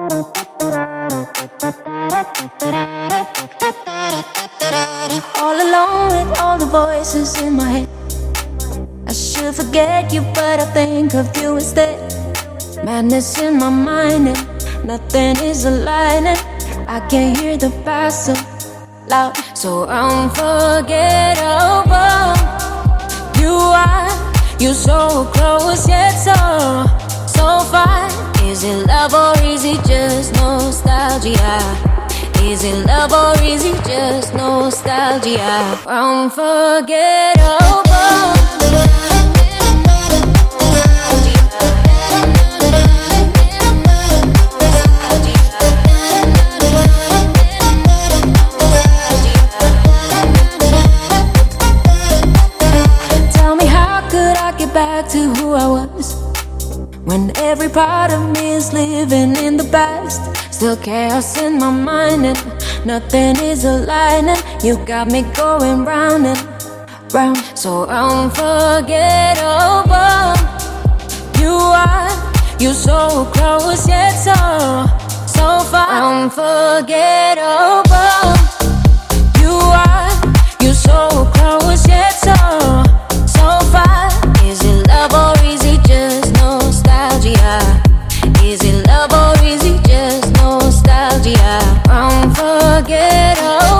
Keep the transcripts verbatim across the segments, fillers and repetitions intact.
All alone with all the voices in my head. I should forget you, but I think of you instead. Madness in my mind and nothing is aligning. I can hear the past so loud, so unforgettable. You are, you so close yet so, so far. Is it love or is it just nostalgia? Is it love or is it just nostalgia? Unforgettable. Back to who I was, when every part of me is living in the past. Still chaos in my mind and nothing is aligning. You got me going round and round, so unforgettable. You are, you so close yet so, so far. Unforgettable. You are, you so close yet so, so far. Is it love or is it just nostalgia? Is it love or is it just nostalgia? Unforgettable.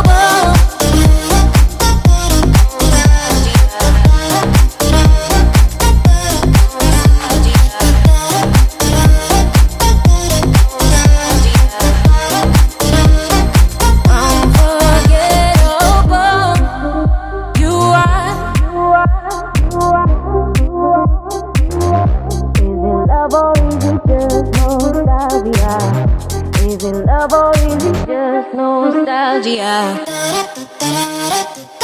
Is it love or is it just nostalgia?